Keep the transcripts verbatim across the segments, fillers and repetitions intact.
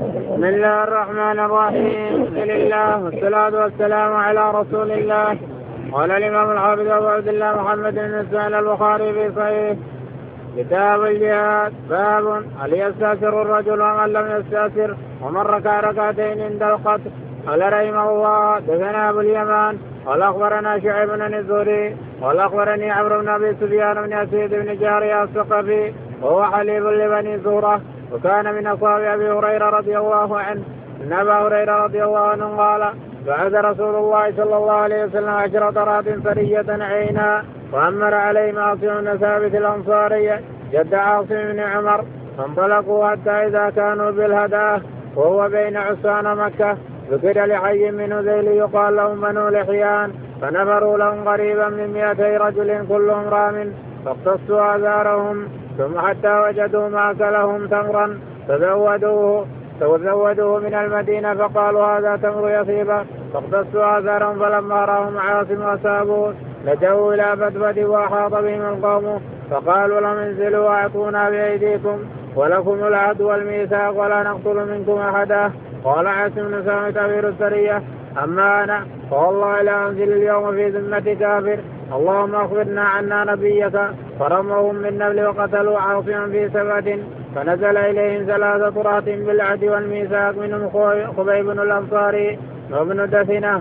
بسم الله الرحمن الرحيم. الحمد لله والصلاة والسلام على رسول الله. قال الإمام الحافظ أبو عبد الله محمد بن إسماعيل البخاري في صحيح كتاب الجهاد باب هل يستأثر الرجل ومن لم يستأثر ومن ركع ركعتين عند القتل. قال رحمه الله دثنا أبو اليمان قال أخبرنا شعيب بن الزهري قال أخبرني عمرو بن أبي سفيان بن أسيد بن جارية الثقفي وهو حليف لبني زهرة وكان من أصحاب أبي هريرة رضي الله عنه أن أبا هريرة رضي الله عنه قال بعث رسول الله صلى الله عليه وسلم عشر طرات سرية عينا وأمر عليهم عاصم بن ثابت الأنصاري جد عاصم بن عمر فانطلقوا حتى إذا كانوا بالهداه وهو بين عصان مكة ذكر لحي من ذيل يقال لهم بنو لحيان فنفروا لهم قريبا من مئتي رجل كلهم رام فاقتصوا آثارهم ثم حتى وجدوا ماكلهم تمرا فزودوه فزودوه من المدينة فقالوا هذا تمر يثيب فاقتصوا آثارهم فلما رأهم عاصم وأصابوه لجوا إلى بدبد وأحاط بهم القوم فقالوا لم انزلوا وأعطونا بأيديكم ولكم العهد والميثاق ولا نقتل منكم أحدا. قال عاصم بن ثابت أمير السرية أما أنا فوالله لا أنزل اليوم في ذمة كافر اللهم أخبرنا عنا نبيك. فرموهم من نبل وقتلوا عاصما في سبعة فنزل إليهم ثلاثة طرات بالعهد والميثاق منهم خبيب الأنصاري وابن دثنة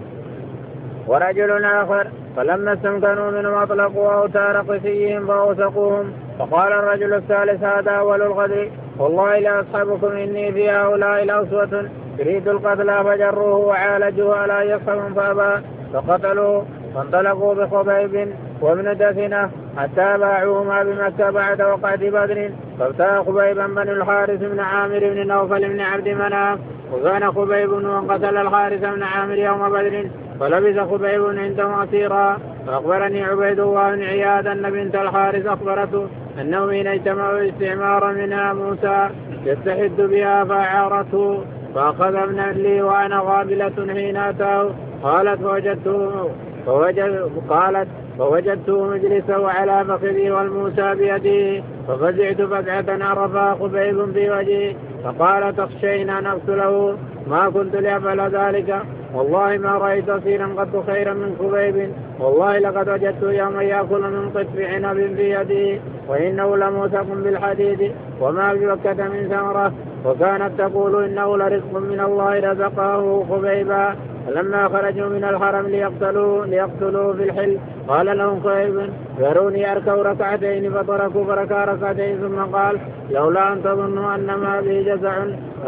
ورجل آخر فلما استمكنوا منهم أطلقوا أوتار قسيهم فأوثقوهم. فقال الرجل الثالث هذا أول الغدر والله لا أصحبكم إني في هؤلاء لأسوة يريد القتل فجروه وعالجوه على يصحبهم فأبى فقتلوه فانطلقوا بخبيب وابن دثنة حتى باعوهما بمكة بعد وقعة بدر فابتاع خبيبا بن الحارث بن عامر بن نوفل بن عبد مناف وكان خبيب وانقتل الحارث بن عامر يوم بدر فلبث خبيب عنده أسيرا. فأخبرني عبيد الله بن عياد أن بنت الحارث أخبرته أنه حين اجتمعوا استعمارا منها موسى يستحد بها فأعارته فأخذ ابنا لي وأنا غابلة حين أتاه قالت فوجدته فوجد قالت فوجدته مجلسه على فخذي والموسى بيده ففزعت فزعة عرفها خبيب في وجهه فقال تخشين أن أقتله ما كنت لأفعل ذلك والله ما رأيت أسيرا قد خيرا من خبيب والله لقد وجدت يوما يأكل من قطف عنب في يده وإنه لموثق بالحديد وما بمكة من ثمرة وكانت تقول إنه لرزق من الله رزقه خبيبا. فلما خرجوا من الحرم ليقتلوه ليقتلوه في الحل قال لهم خبيب ذروني أركع ركعتين فتركوا فركع ركعتين ثم قال لولا أن تظنوا أن ما به جزع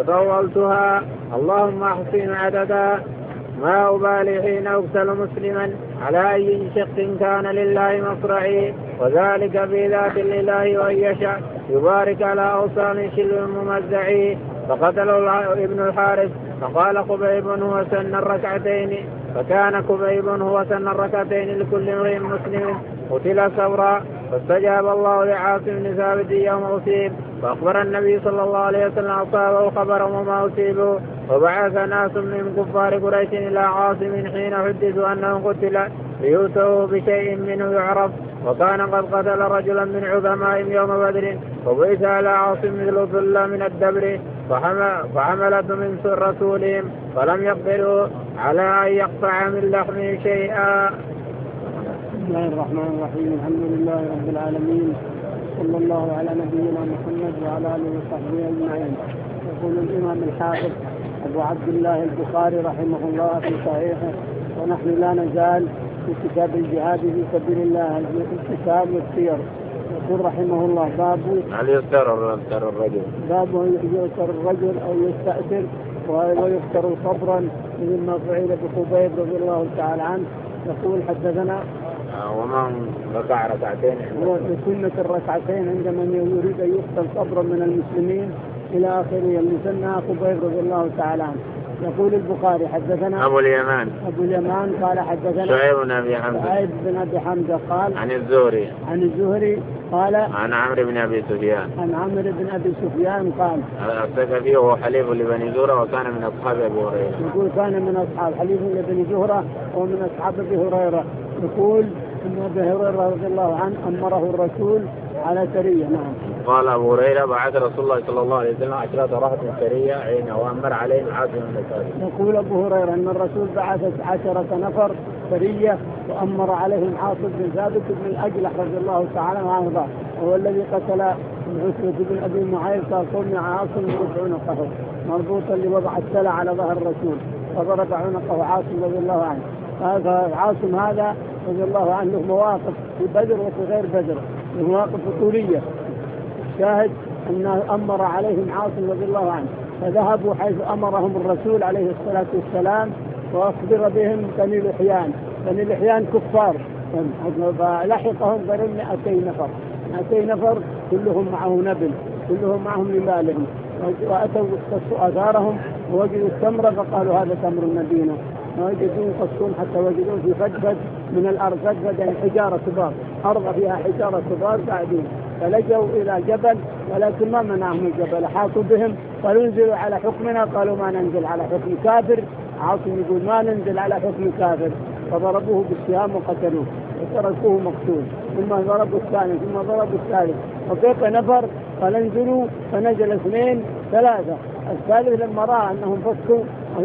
فطولتها اللهم أحصين عددا ما أبالي حين أقتل مسلما على أي شق كان لله مصرعي وذلك في ذات الله وأن يشاء يبارك على أوصان شل ممزعي. فقتلوا ابن الحارث فقال خبيب هو سن الركعتين فكان خبيب هو سن الركعتين لكل امرئ مسلم قتل ثورا. فاستجاب الله لعاصم بن ثابت يوم أصيب فأخبر النبي صلى الله عليه وسلم أصابه خبرا وما أصيبه وبعث ناس من كفار قريش إلى عاصم حين حدثوا أنه قتل ليؤتوا بشيء منه يعرف وكان قد قتل رجلا من عظمائهم يوم بدر وبئس على عاصم مثل ظل من الدبر فحملت من رسولهم فلم يقدروا على أن يقطع من لحمه شيئا. بسم الله الرحمن الرحيم. الحمد لله رب العالمين صلى الله على نبينا محمد وعلى آله وصحبه أجمعين. يقول الإمام الحافظ أبو عبد الله البخاري رحمه الله في صحيحه ونحن لا نزال في كتاب الجهاد في سبيل الله الكتاب والسير. يقول رحمه الله باب هل يستر الرجل باب يستر الرجل أو يستأثر ويفتر صبرا مثل ما فعل بخبيب رضي الله تعالى عنه. يقول حدثنا ومن ركع ركعتين وسنة الركعتين عندما يريد أن يقتل صبرا من المسلمين إلى آخره اللي سنها خبيب رضي الله تعالى عنه. يقول البخاري حدثنا أبو اليمان أبو اليمان قال حدثنا شعيب بن أبي حمزة شعيب بن أبي حمزة قال عن الزهري عن الزهري قال عن عمرو بن أبي سفيان عن عمرو بن أبي سفيان قال الثقفي وهو حليف لبني زهرة وكان من أصحاب أبي هريرة. يقول كان من أصحاب حليف لبني زهرة ومن أصحاب أبي هريرة. يقول أن أبي هريرة رضي الله عنه أمره الرسول على سرية. نعم. وقال أبو هريرة بعث رسول الله صلى الله عليه وسلم عشرة رهط سرية عين وأمر عليهم عاصم بن ثابت. يقول أبو هريرة أن الرسول بعث عشرة نفر سرية وأمر عليهم عاصم بن ثابت بن الأجلح رضي الله تعالى عنه، وهو الذي قتل عتبة بن أبي معيط قال عاصم يرفع عنقه مربوطا لوضع السلع على ظهر الرسول فضرب عنقه عاصم رضي الله عنه. هذا عاصم هذا رضي الله عنه مواقف في بدر وفي غير بدر، مواقف بطولية. شاهد أن أمر عليهم عاصم رضي الله عنه فذهبوا حيث أمرهم الرسول عليه الصلاة والسلام وأخبر بهم بني لحيان. بني لحيان كفار، فلحقهم غير مئتي نفر مئتي نفر كلهم معه نبل، كلهم معهم لمالهم، وأتوا قصوا آثارهم ووجدوا التمر فقالوا هذا تمر المدينة، ووجدوا قصون حتى وجدوا في فجفج من الأرض، فجفج يعني حجارة كبار، أرض فيها حجارة كبار قاعدين، فلجوا إلى جبل ولكن ما منعهم الجبل، حاطوا بهم قالوا انزلوا على حكمنا، قالوا ما ننزل على حكم كافر. عاصم يقول ما ننزل على حكم كافر، فضربوه بالسهام وقتلوه وتركوه مقتول، ثم ضربوا الثاني ثم ضربوا الثالث، وكيف نفر قال انزلوا فنزل اثنين ثلاثة، الثالث لما رأى أنهم فكوا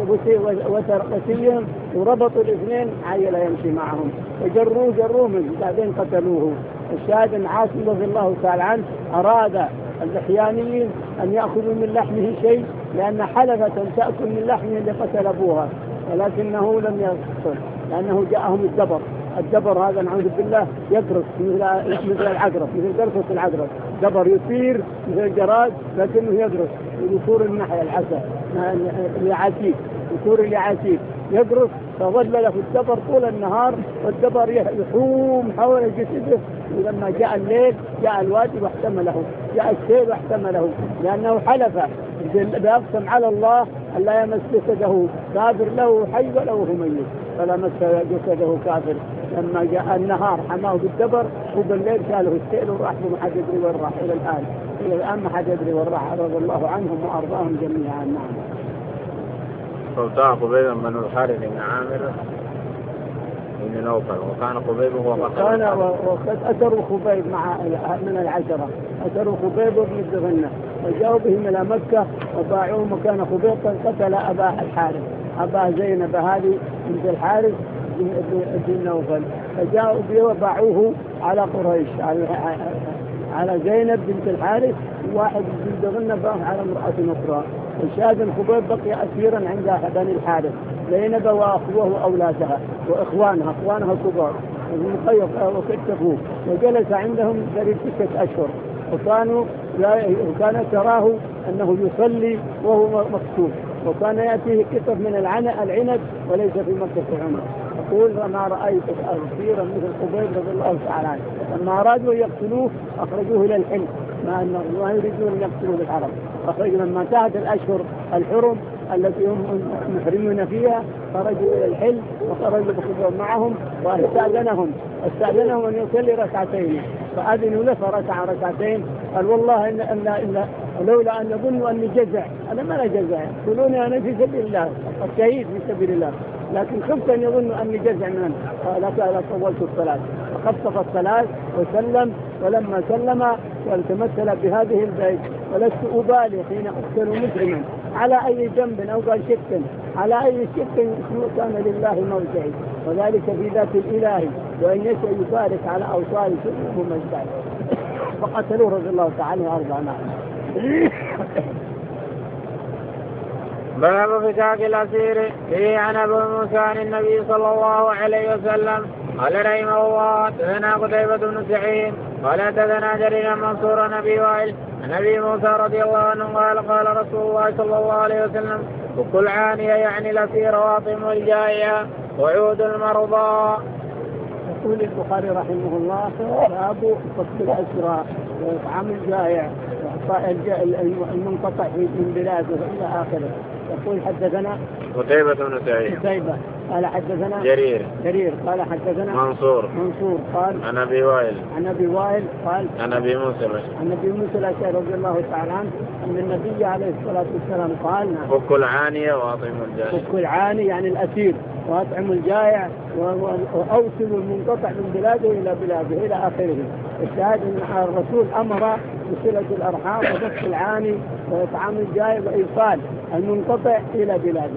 وترقسيهم وربطوا الاثنين عيل يمشي معهم وجروه جروه من بعدين قتلوه. الشاهد أن عاصم رضي الله تعالى عنه أراد اللحيانيين أن يأخذوا من لحمه شيء لأن حلفة تأكل من لحمه اللي قتل أبوها، ولكنه لم يقتل لأنه جاءهم الدبر. الدبر هذا نعوذ بالله يقرص مثل العقرب، مثل قرصة العقرب، دبر يطير مثل الجراد لكنه يقرص يثور النحية العسى اليعاتيك، يثور اليعاتيك يقرص، فظل له الدبر طول النهار والدبر يحوم حول جسده، ولما جاء الليل جاء الوادي واحتمله، جاء السيل واحتمله، لأنه حلف بأقسم على الله أن لا يمس جسده كافر له حي وله ميت، فلا مس جسده كافر. لما جاء النهار حماه بالدبر وبالليل شاله السيل وراح ما حد يدري وين راح. إلى الآن إلى الآن ما حد يدري وين راح، رضي الله عنهم وأرضاهم جميعا. نعم. فوتاه قبيب بن الحارث بن عامر بن نوفل، وكان قبيب هو كان وقد أتروا خبيب مع من العشرة، أتروا خبيب بن الدغنة وجاءوا بهم إلى مكة وباعوه مكان خبيب قتل أباه الحارث، أباه زينب هذه بنت الحارث بن نوفل، فجاءوا به وباعوه على قريش، على على زينب بنت الحارث، واحد بن الدغنة باعه على امرأة أخرى. الشاهد خبيب بقي أسيرا عند بني الحارث، زينب وأخوه وأولادها وإخوانها إخوانها الكبار المخيط وكتفوه، وجلس عندهم قريب ستة أشهر، وكانوا وكانت تراه أنه يصلي وهو مكتوب، وكان يأتيه كتف من العنب وليس في مكة عنب. يقول ما رأيت أسيرا مثل خبيب رضي الله تعالى عنه، لما أرادوا يقتلوه أخرجوه إلى الحلم، ما أنه ما يريدون أن يقتلوا بالحرم، أخرجوا لما انتهت الأشهر الحرم التي هم محرمون فيها خرجوا إلى الحل وخرجوا بخبر معهم، واستأذنهم استأذنهم أن يصلي ركعتين، فأذنوا له فركع ركعتين. قال والله إن إن إن لولا أن يظنوا أني جزع، أنا ما أنا جزع، يقولوني أنا في سبيل الله الشهيد في سبيل الله، لكن خفت أن يظنوا أني جزع منهم، قال طولت الصلاة فخفف الصلاة وسلم، ولما سلم والتمثل بهذه البيت ولست أبالي حين أقتل مجرما على أي جنب أو قال شك على أي شك كان لله مرجعي، وذلك في ذات الإله، وإن يشاء يبارك على أوصال كلهم مجدعي. فقتلوه رضي الله تعالى وأرضانا. باب فكاك الأسير فيه عن أبي موسى عن النبي صلى الله عليه وسلم قال رحمه الله حدثنا قتيبة بن سعيد قال حدثنا جرير منصور نبي وائل عن أبي موسى رضي الله عنه قال قال رسول الله صلى الله عليه وسلم فك العانية يعني الأسير واطم الجائع وعود المرضى. يقول البخاري رحمه الله باب فك الأسرى وإطعام الجائع وإعطاء المنقطع من بلاده إلى آخره. يقول حدثنا قتيبة بن سعيد قتيبة قال حدثنا جرير جرير قال حدثنا منصور منصور قال عن أبي وائل عن أبي وائل قال عن أبي موسى عن أبي موسى الأشعري رضي الله تعالى عنه أن النبي عليه الصلاة والسلام قال فك العانية وأطعموا الجائع. فك العاني يعني الأسير وأطعموا الجائع وأوصلوا المنقطع من بلاده إلى بلاده إلى آخره. الشاهد أن الرسول أمر بصلة الأرحام وفك العاني وإطعام الجائع وإيصال المنقطع إلى بلاده.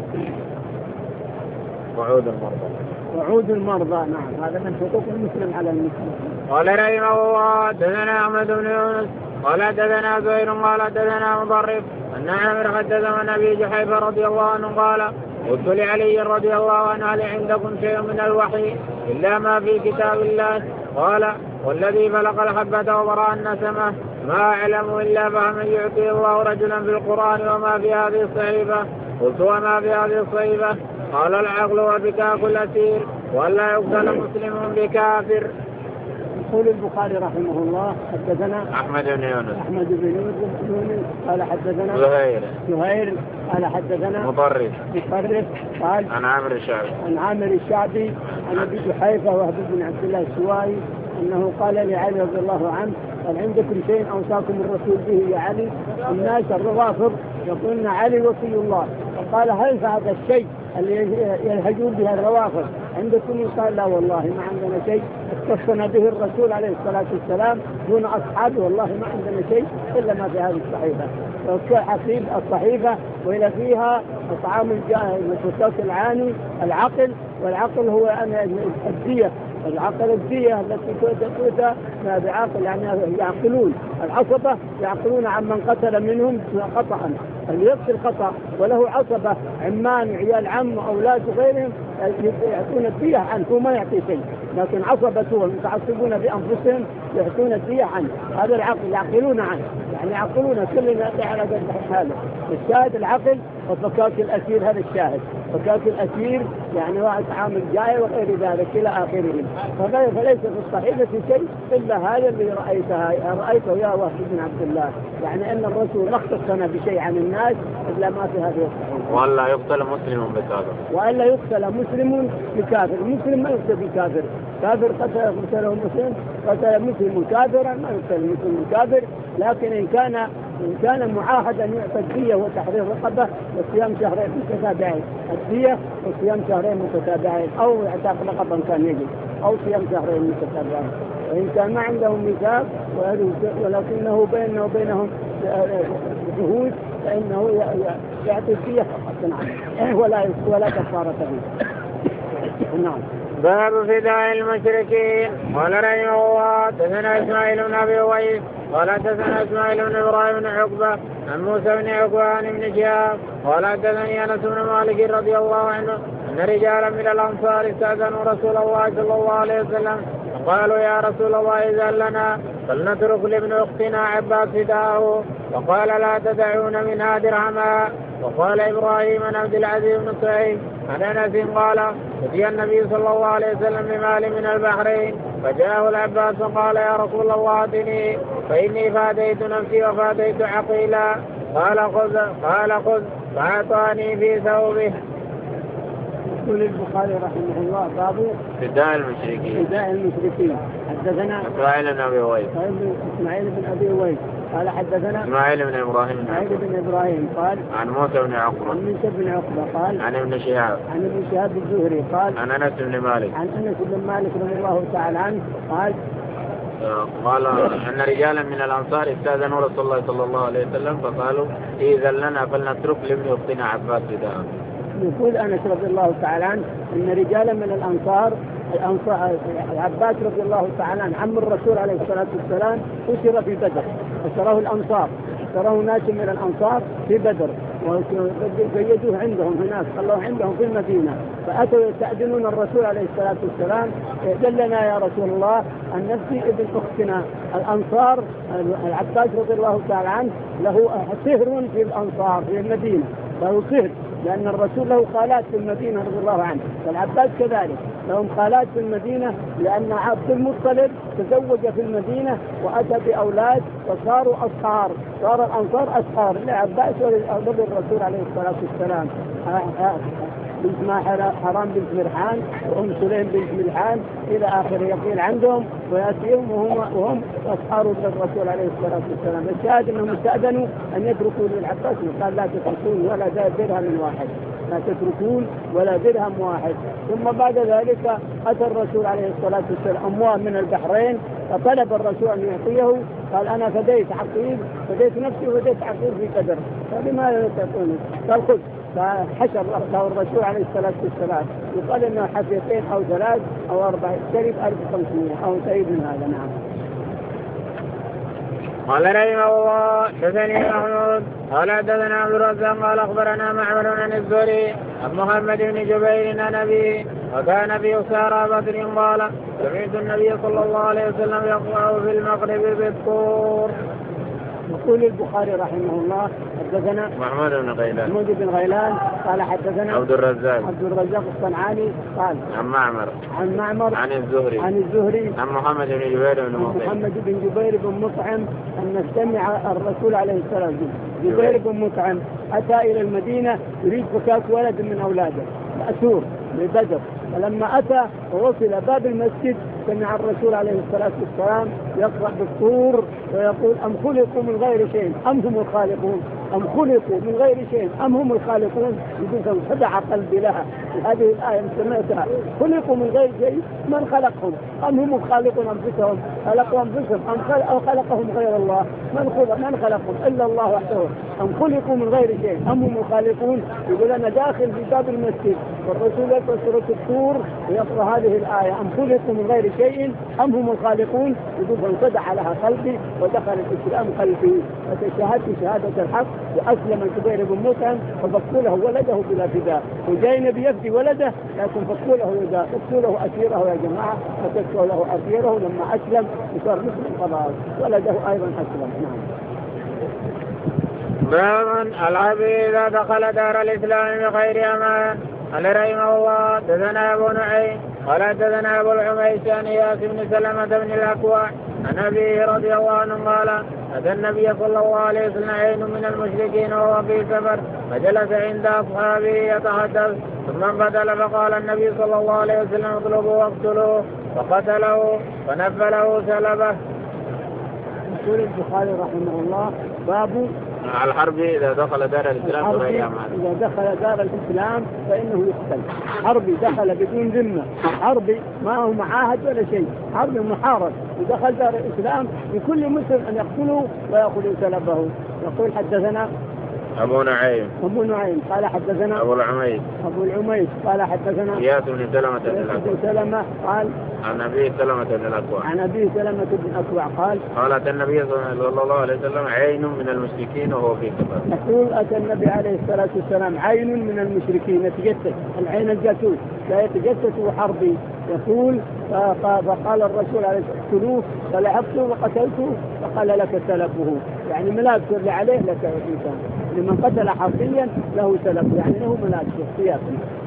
وعود المرضى وعود المرضى نعم هذا من حقوق المسلم على المسلم. قال رحمه الله حدثنا أحمد بن يونس قال حدثنا زهير قال حدثنا مضرب أن عامر حدثنا عن أبي جحيفة رضي الله عنه قال قلت لعلي رضي الله عنه هل عندكم شيء من الوحي إلا ما في كتاب الله؟ قال والذي فلق الحبة وبرأ النسمة ما أعلم إلا فهما يعطي الله رجلا في القرآن وما في هذه الصحيفة. قلت وما في هذه الصحيفة؟ قال العقل وبكاك الأسير ولا يقتل مسلم بكافر. يقول البخاري رحمه الله حدثنا أحمد بن يونس أحمد بن يونس قال حدثنا زهير زهير قال حدثنا مطرف مطرف قال عن عامر الشعبي عن عامر الشعبي عن أبي جحيفة وهب بن عبد الله السوائي أنه قال لعلي رضي الله عنه هل عندكم شيء أوصاكم الرسول به يا علي؟ الناس الروافض يقولون علي وصي الله، فقال هل هذا الشيء اللي يلهجون بها الروافض عندكم؟ قال لا والله ما عندنا شيء اتصفنا به الرسول عليه الصلاة والسلام دون أصحابه، والله ما عندنا شيء إلا ما في هذه الصحيفة. حسيب الصحيفة وإلى فيها طعام الجاهل العاني العقل، والعقل هو الدية، العقل الدية التي تؤتى بعقل يعني يعقلون العصبة، يعقلون عن من قتل منهم خطأ، اللي يقتل خطأ وله عصبة عمان عيال عم أولاد وغيرهم يعطون الدية عنه، هو ما يعطي شيء، لكن عصبته المتعصبون بأنفسهم يعطون الدية عنه. هذا العقل يعقلون عنه، يعني يعقلون كل ما على قد حاله. الشاهد العقل وفكاك الأسير، هذا الشاهد فكاك الأسير يعني وإطعام الجائع وغير ذلك إلى آخره. فليس في الصحيفة شيء إلا هذا اللي رأيتها رأيته يا وهب بن عبد الله، يعني أن الرسول ما اختصنا بشيء عن الناس إلا ما في هذه الصحيفة. وألا يقتل مسلم بكافر، وألا يقتل مسلم بكافر، مسلم ما يقتل بكافر، كافر قتله مسلم قتل مسلم كافرا ما يقتل مسلم كافر، لكن إن كان إن كان معاهدا يعطى الدية وتحرير رقبة وصيام شهرين متتابعين، الدية وصيام شهرين متتابعين أو اعتاق رقبة كان يجب أو صيام شهرين متتابعين. وإن كان ما عندهم ميثاق ولكنه بينه وبينهم جهود فإنه يعطي الدية فقط ولا ولا كفارة به. نعم. باب فداء المشركين. قال رحمه الله حدثنا اسماعيل بن ابي ويس قال حدثنا اسماعيل بن ابراهيم بن عقبه عن موسى بن عقبه بن شهاب قال حدثني انس بن مالك رضي الله عنه ان رجالا من الانصار استاذنوا رسول الله صلى الله عليه وسلم فقالوا يا رسول الله اذن لنا فلنترك لابن اختنا عباس فداءه، وقال لا تدعون منها درهما. وقال ابراهيم بن عبد العزيز بن سعيد عن انس قال اتي النبي صلى الله عليه وسلم بمال من البحرين فجاءه العباس فقال يا رسول الله اتني فاني فاديت نفسي وفاديت عقيلا. قال خذ قال خذ فاعطاني في ثوبه. يقول البخاري رحمه الله باب فداء المشركين. فداء المشركين. حدثنا اسماعيل بن ابي ويس اسماعيل بن ابي ويس قال حدثنا اسماعيل بن ابراهيم اسماعيل بن ابراهيم قال عن موسى بن عقبه عن موسى بن عقبه قال عن ابن شهاب عن ابن شهاب الزهري قال عن انس بن مالك عن انس بن مالك رضي الله تعالى عنه قال قال ان رجالا من الانصار استاذنوا رسول الله صلى الله عليه وسلم فقالوا اذن لنا فلنترك لابن اختنا عباس فداءه. يقول انس رضي الله تعالى عنه ان رجالا من الانصار الانصار عباس رضي الله تعالى عنه عم الرسول عليه الصلاه والسلام اسر في بدر، اسره الانصار، اسره ناس من الانصار في بدر وقيدوه عندهم هناك، خلوه عندهم في المدينه، فاتوا يستاذنون الرسول عليه الصلاه والسلام دلنا يا رسول الله ان نفسي ابن اختنا الانصار. العباس رضي الله تعالى عنه له سهر في الانصار في المدينه، له سهر لأن الرسول له خالات في المدينة رضي الله عنه، والعباس كذلك لهم خالات في المدينة، لأن عبد المطلب تزوج في المدينة وأتى بأولاد وصاروا أصهار، صار الأنصار أصهار لعباس وللرسول عليه الصلاة والسلام. بنت ماحرة حرام بنت مرحان وأم سليم بنت ملحان إلى آخر يقين عندهم ويأتيهم وهم وهم أصحاب الرسول عليه الصلاة والسلام. الشاهد أنهم استأذنوا أن يتركوا للعباس قال لا تتركون ولا درهم واحد لا تتركون ولا درهم واحد. ثم بعد ذلك أتى الرسول عليه الصلاة والسلام أموال من البحرين فطلب الرسول أن يعطيه قال أنا فديت عقيل فديت نفسي وفديت عقيل في قدر فلماذا لا تعطوني؟ قال خذ. فحشر له الرسول عليه الصلاة والسلام يقال إنه حفيتين أو ثلاث أو أربع شريف ألف وخمسمائة أو سيد من هذا. نعم. قال رحمه الله حدثني محمود قال حدثنا عبد الرزاق قال اخبرنا معمر عن الزهري عن محمد بن جبير عن ابيه وكان في اسارى بدر قال سمعت النبي صلى الله عليه وسلم يقرأ في المغرب بالطور. يقول البخاري رحمه الله حدثنا محمود بن غيلان محمود بن غيلان قال حدثنا عبد الرزاق عبد الرزاق الصنعاني قال عن معمر عن معمر عن الزهري عن الزهري عن محمد بن جبير بن مطعم محمد بن جبير بن مطعم أن سمع الرسول عليه الصلاة والسلام جبير بن مطعم أتى إلى المدينة يريد فكاك ولد من أولاده مأسور ببدر فلما أتى ووصل باب المسجد سمع الرسول عليه الصلاة والسلام يقرأ بالطور ويقول أم خلقوا من غير شيء أم هم الخالقون أم خلقوا من غير شيء أم هم الخالقون. يقول خدع قلبي لها هذه الآية سمعتها خلقوا من غير شيء من خلقهم أم هم الخالقون أنفسهم خلقوا أنفسهم أم خلق أو خلقهم غير الله من خلق من خلقهم إلا الله وحده أم خلقوا من غير شيء أم هم الخالقون. يقول أنا داخل في باب المسجد والرسول يقرأ سورة الطور ويقرأ هذه الآية أم خلقوا من غير شيء أم هم الخالقون. يقول فانخدع لها قلبي ودخل الإسلام قلبي فتشهدت شهادة الحق وأسلم جبير بن مطعم ففكوا له ولده بلا فداء وجاي نبي يفدي ولده لكن فكوا له وجاء فكوا له أسيره يا جماعة فكوا له أسيره لما أسلم وصار مسلم خلاص ولده أيضا أسلم. نعم. باب العبد إذا دخل دار الإسلام بغير أمان. قال رحمه الله حدثنا أبو نعيم قال حدثنا أبو العميس عن إياس بن سلمة بن الأكوع عن أبيه رضي الله عنه قال أتى النبي صلى الله عليه وسلم عين من المشركين وهو في سفر فجلس عند أصحابه يتحدث ثم انبدل فقال النبي صلى الله عليه وسلم اطلبوا واقتلوه فقتله فنفله سلبه. يقول البخاري رحمه الله باب الحرب إذا دخل دار الإسلام بغير أمان. إذا دخل دار الإسلام فإنه يقتل. حربي دخل بدون ذمة حربي ما هو معاهد ولا شيء حربي محارب ودخل دار الإسلام لكل مسلم أن يقتله ويأخذ سلبه. يقول حدثنا أبو نعيم أبو نعيم قال حدثنا أبو العميس أبو العميس قال حدثنا إياس بن سلمة بن سلمة قال عن أبي سلمة بن الأكوع عن أبي سلمة بن الأكوع قال قال النبي صلى الله عليه وسلم عين من المشركين وهو في سفر. يقول أتى النبي عليه الصلاة والسلام عين من المشركين يتجسس العين الجاسوس لا يتجسس حربي. يقول فقال الرسول عليه الصلاة والسلام اقتلوه فلعبته وقتلته فقال لك سلبه يعني ملاك اللي عليه لك إنسان لمن قتل حربيا له سلب يعني له ملاك اختيار.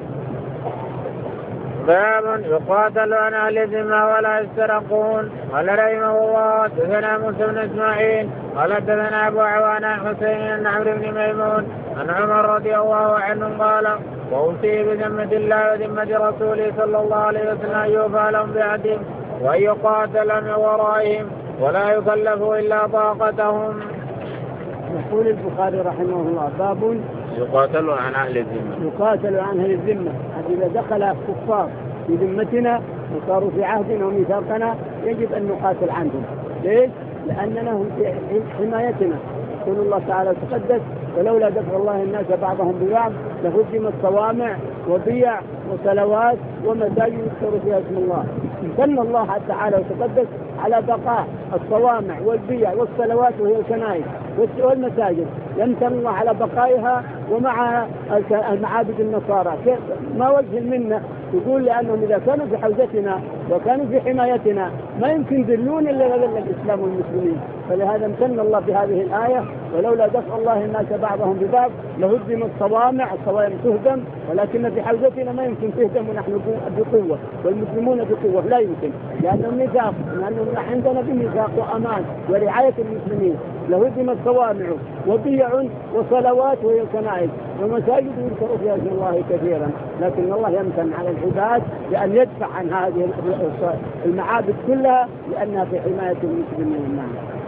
باب يقاتل عن أهل الذمة ولا يسترقون. قال رحمه الله حدثنا موسى بن إسماعيل قال حدثنا أبو عوانة حسين بن عمرو بن ميمون عن عمر رضي الله عنه قال وأوصي بذمة الله وذمة رسوله صلى الله عليه وسلم أن يوفى لهم بعهدهم وأن يقاتل من ورائهم ولا يكلفوا إلا طاقتهم. يقول البخاري رحمه الله باب يقاتل عن أهل الذمة يقاتل عن أهل الذمة. إذا دخل كفار في ذمتنا وصاروا في عهدنا وميثاقنا يجب أن نقاتل عنهم. ليش؟ لأننا هم في حمايتنا. يقول الله تعالى تقدس ولولا دفع الله الناس بعضهم ببعض لهدمت صوامع وبيع وصلوات ومساجد يذكر فيها اسم الله. امتن الله تعالى وتقدس على بقاء الصوامع والبيع والصلوات وهي الكنائس والمساجد يمتن الله على بقائها ومع المعابد النصارى. ما وجه المنة؟ يقول لأنهم إذا كانوا في حوزتنا وكانوا في حمايتنا ما يمكن ذلون إلا ذل الإسلام والمسلمين. فلهذا امتن الله بهذه الآية ولولا دفع الله الناس بعضهم ببعض لهدمت صوامع الصوامع تهدم ولكن في حوزتنا ما يمكن تهدم ونحن بقوة والمسلمون بقوة لا يمكن لأنهم ميثاق لأنهم عندنا بميثاق وأمان ورعاية المسلمين. لهدمت صوامعه وبيع وصلوات وهي الكنائس ومساجد يذكر فيها اسم الله كثيرا، لكن الله يمتن على العباد بأن يدفع عن هذه المعابد كلها لأنها في حماية المسلمين.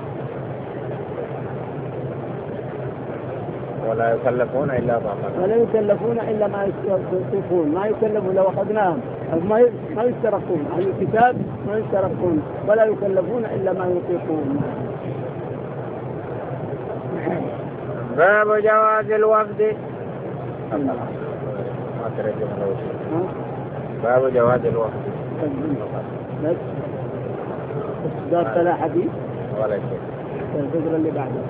ولا يكلفون إلا طاقتهم ولا يكلفون إلا ما يستطيعون، ما يكلفون لو أخذناهم ما ما يسترقون، أهل الكتاب ما يسترقون ولا يكلفون إلا ما يطيقون. باب جواز الوفد. باب جواز الوفد. بس باب ثلاث حديث ولا شيء. الفكرة اللي بعده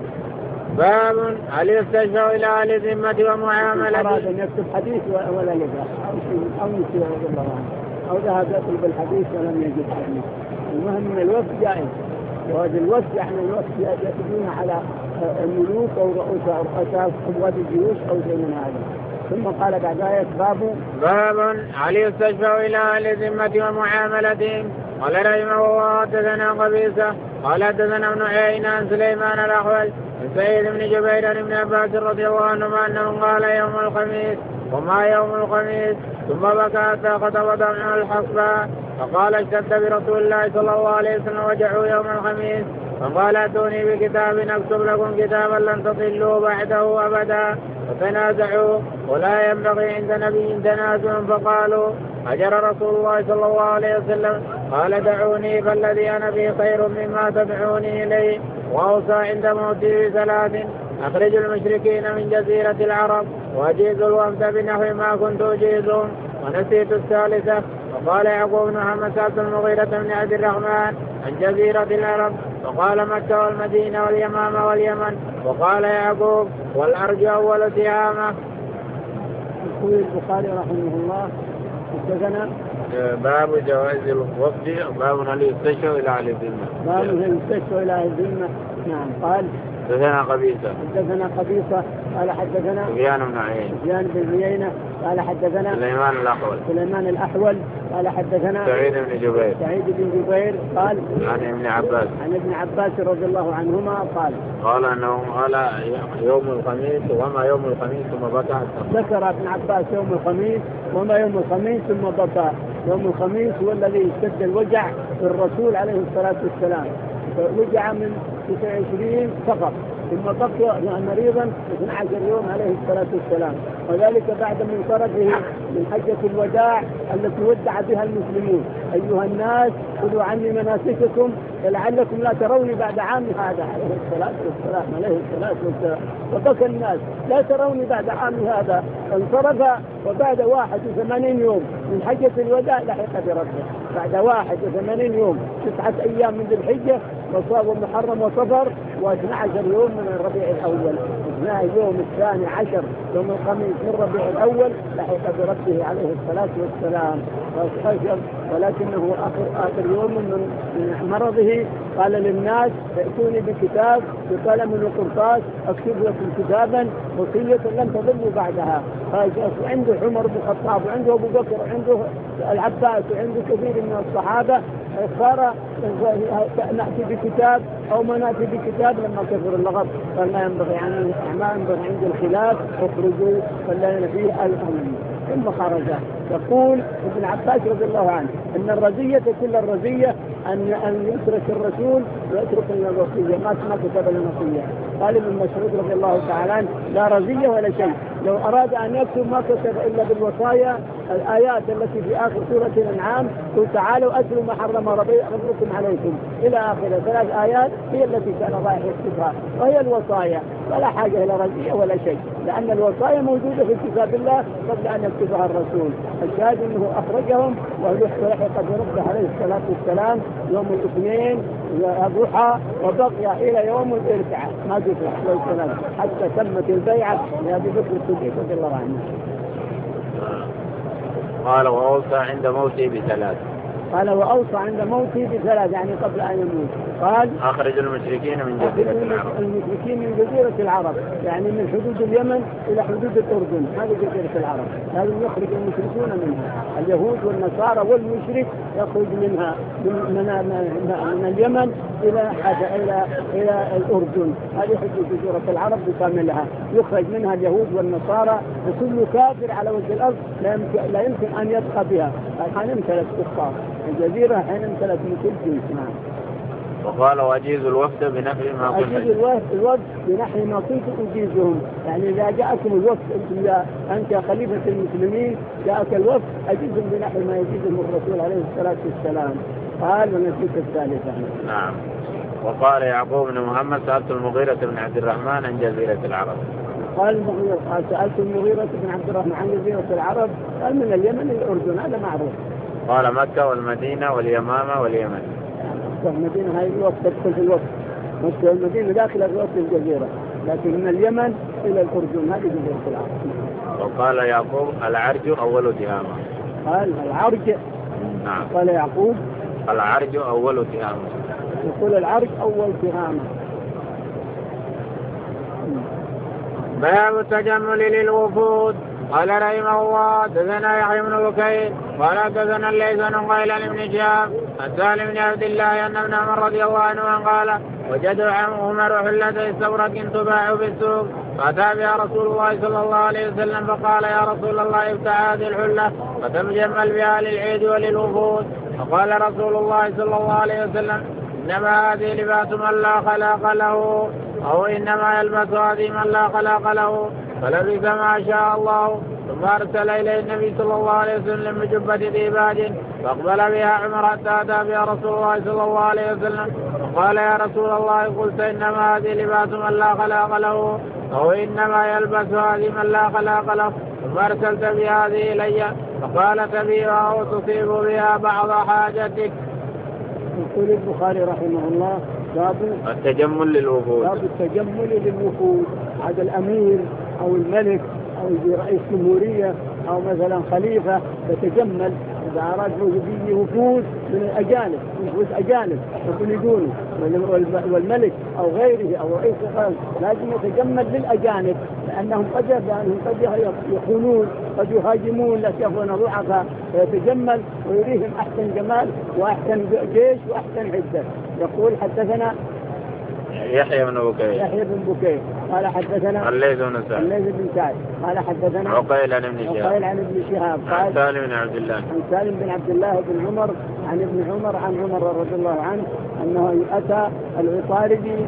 باب هل يستشفع إلى أهل الذمة ومعاملته. أراد أن يكتب حديث ولا لقى أو نسي رضي الله عنه أو ذهب يطلب الحديث ولم يجد حديث. المهم من الوفد جائز، وهذا الوفد يعني الوفد يأتون على الملوك أو رؤساء قوات الجيوش أو شيء من هذا. ثم قال بعد آية باب باب هل يستشفع إلى أهل الذمة ومعاملتهم. قال رحمه الله حدثنا قبيصة قال حدثنا ابن عيينة عن سليمان الأحول عن سعيد بن جبير عن ابن عباس رضي الله عنهما أنه قال يوم الخميس وما يوم الخميس ثم بكى حتى خطب دمعه الحصبة فقال اشتد برسول الله صلى الله عليه وسلم وجعوا يوم الخميس فقال اتوني بكتاب اكتب لكم كتابا لن تضلوا بعده أبدا فتنازعوا ولا ينبغي عند نبي تنازع فقالوا أجر رسول الله صلى الله عليه وسلم قال دعوني فالذي أنا به خير مما تدعوني إليه. وأوصى عند موته بثلاث أخرج المشركين من جزيرة العرب وأجيز الوفد بنحو ما كنت أجيزهم. ونسيت الثالثة وقال يعقوب بن محمد سألت المغيرة بن عبد الرحمن عن جزيرة العرب وقال مكة والمدينة واليمامة واليمن وقال يعقوب والأرج أول تهامة. يقول البخاري رحمه الله حدثنا باب جواز الوفد باب هل يستشفع إلى أهل الذمة. باب هل يستشفع إلى أهل الذمة. نعم. قال حدثنا قبيصة حدثنا قبيصة قال حدثنا سفيان بن عيينة سفيان بن عيينة قال حدثنا سليمان الأحول سليمان الأحول قال حدثنا سعيد بن جبير سعيد بن جبير قال عن ابن عباس عن ابن عباس رضي الله عنهما قال قال أنه قال يوم الخميس وما يوم الخميس ثم بكى. ذكر ابن عباس يوم الخميس وما يوم الخميس ثم بكى. يوم الخميس هو الذي اشتد الوجع للرسول عليه الصلاة والسلام، وجع من تسعة وعشرين فقط ثم بقي مريضا اثني عشر يوم عليه الصلاة والسلام، وذلك بعد من طرده من حجة الوداع التي ودع بها المسلمون. أيها الناس خذوا عني مناسككم لعلكم لا تروني بعد عام هذا عليه الصلاة والسلام عليه الصلاة والسلام. فبكى الناس لا تروني بعد عام هذا. انصرف وبعد واحد وثمانين يوم من حجة الوداع لحق بربه. بعد واحد وثمانين يوم تسعة أيام من ذي الحجة وصاب محرم وصفر واثنى عشر يوم من الربيع الأول. يوم الثاني عشر يوم الخميس من الربيع الأول لحق بربه عليه الصلاة والسلام واستشهد، ولكنه آخر آخر يوم من مرضه قال للناس ائتوني بكتاب بقلم وقرطاس أكتب لكم كتابا وصية لن تضلوا بعدها. عنده عمر بن الخطاب وعنده أبو بكر وعنده العباس وعنده كثير من الصحابة صار نأتي بكتاب أو ما نأتي بكتاب لما كثر اللغط قال ما ينبغي عن ما ينبغي عند الخلاف اخرجوا فلا فيه الأمن. ثم خرج. يقول ابن عباس رضي الله عنه أن الرزية كل الرزية أن أن يترك الرسول ويترك الوصية ما ما كتب الوصية. قال ابن مسعود رضي الله تعالى عنه لا رزية ولا شيء، لو أراد أن يكتب ما كتب إلا بالوصايا الآيات التي في آخر سورة الأنعام قل تعالوا أتلوا ما حرم ربكم عليكم إلى آخر ثلاث آيات هي التي كان رايح يكتبها وهي الوصايا، ولا حاجة إلى رزية ولا شيء لأن الوصايا موجودة في كتاب الله قبل أن يكتبها الرسول. الشاهد أنه أخرجهم ولحق بربه عليه الصلاة والسلام يوم الاثنين الضحى وبقي إلى يوم الاربعاء ما قتل عليه السلام حتى تمت البيعة لأبي بكر الصديق رضي الله عنه. قال وأوصى عند موته بثلاث قال وأوصى عند موته بثلاث يعني قبل أن يموت. قال أخرج المشركين من جزيرة العرب المشركين من جزيرة العرب يعني من حدود اليمن إلى حدود الأردن، هذه جزيرة العرب لازم يخرج المشركون منها، اليهود والنصارى والمشرك يخرج منها من, من, من اليمن إلى إلى إلى الأردن، هذه حدود جزيرة العرب بكاملها، يخرج منها اليهود والنصارى وكل كافر على وجه الأرض لا يمكن, لا يمكن أن يبقى بها، الحين امتلت كفار الجزيرة حين امتلت من كل جنس. وقال واجيز الوفد بنحو ما كنت أجيز الوفد بنحو ما كنت أجيزهم، يعني إذا جاءكم الوفد أنت خليفة المسلمين جاءك الوفد أجيزهم بنحو ما يجيزهم الرسول عليه الصلاة والسلام. قال ونسيت الثالثة. نعم. وقال يعقوب بن محمد سألت المغيرة بن عبد الرحمن عن جزيرة العرب. قال المغيرة قال سألت المغيرة بن عبد الرحمن عن جزيرة العرب، قال من اليمن إلى الأردن، هذا معروف. قال مكة والمدينة واليمامة واليمن. المدينة هاي الوقت تدخل في الوقت، مكة والمدينة داخلة في وقت الجزيرة، لكن من اليمن إلى الأردن هذه جزيرة العرب. وقال يعقوب العرج أول تهامة. قال العرج. نعم. قال يعقوب العرج أول تهامة. يقول العرج أول تهامة. باب التجمل للوفود. قال رحمه الله دثنا يحيى بن بكير قال دثنا الليث بن قيلان بن شهاب عن سالم بن عبد الله ان ابن عمر رضي الله عنه قال وجد عمر حلة استبرق تباع في السوق فاتى بها رسول الله صلى الله عليه وسلم فقال يا رسول الله ابتع هذه الحلة فتجمل بها للعيد وللوفود. فقال رسول الله صلى الله عليه وسلم إنما هذه لباس من لا خلاق له أو إنما يلبس هذه من لا خلاق له فلبث ما شاء الله. ثم أرسل إليه النبي صلى الله عليه وسلم بجبة ديباج فأقبل بها عمر حتى أتى بها رسول الله صلى الله عليه وسلم فقال يا رسول الله قلت إنما هذه لباس من لا خلاق له أو إنما يلبس هذه من لا خلاق له ثم أرسلت بهذه إلي فقال تبيعها أو تصيب بها بعض حاجتك. يقول البخاري رحمه الله باب التجمل للوفود. باب التجمل للوفود، هذا الأمير أو الملك أو رئيس جمهورية أو مثلا خليفة يتجمل إذا أراد به وفود من الأجانب وفود أجانب يقولون والملك أو غيره أو رئيس لازم يتجمل للأجانب لأنهم قد لأنهم قد يخونون قد يهاجمون لا يكون ضعفاء فيتجمل ويريهم أحسن جمال وأحسن جيش وأحسن عدة. يقول حدثنا يحيى بن بكير يحيى بن بكير قال حدثنا الليث بن سعد الليث بن سعد قال حدثنا عقيل عن ابن شهاب عقيل عن ابن شهاب عن سالم بن عبد الله عن سالم بن عبد الله بن عمر عن ابن عمر عن عمر رضي الله عنه أنه أتى العطاردي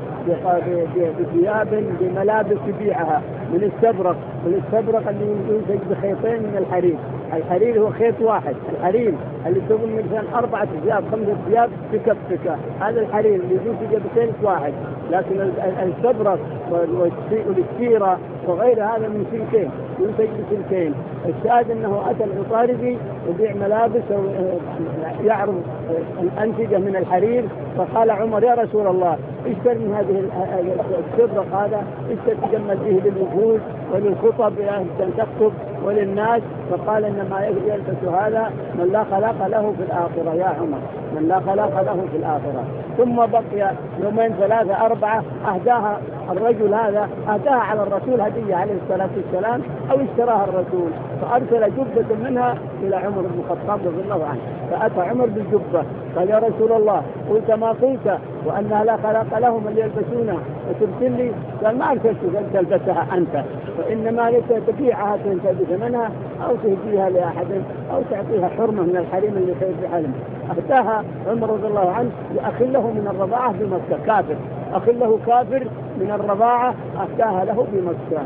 بثياب بملابس يبيعها من السبرق من السبرق اللي ينتج بخيطين من الحرير. الحرير هو خيط واحد، الحرير اللي تقول مثلا أربعة ثياب خمسة ثياب تكفك، هذا الحرير اللي ينتج بخيط واحد. لكن السبرق والكيرة وغير هذا من سلكين ينتج بسلكين. الشاهد أنه أتى العطاردي يبيع ملابس يعرض الأنتجة من الحرير فقال عمر يا رسول الله اشتري من هذه السبرق هذا اشتري تجمل به للوفود وللخطب أن تخطب وللناس. فقال إنما يلبس هذا من لا خلاق له في الآخرة يا عمر من لا خلاق له في الآخرة. ثم بقي يومين ثلاثة أربعة أهداها الرجل هذا أهداها على الرسول هدية عليه الصلاة والسلام أو اشتراها الرسول فأرسل جبة منها إلى عمر بن الخطاب رضي الله عنه. فأتى عمر بالجبة قال يا رسول الله قلت ما قلت وأنها لا خلاق لهم اللي يلبسونها وترسل لي. قال ما أرسلت تلبسها أنت وإنما لك تبيعها تلبس منها أو تهديها لأحد أو تعطيها حرمة من الحريم اللي خير بحلم. أهداها عمر رضي الله عنه لأخ له من الرضاعة بمكة كافر أخ له كافر من الرضاعة أهداها له بمكة.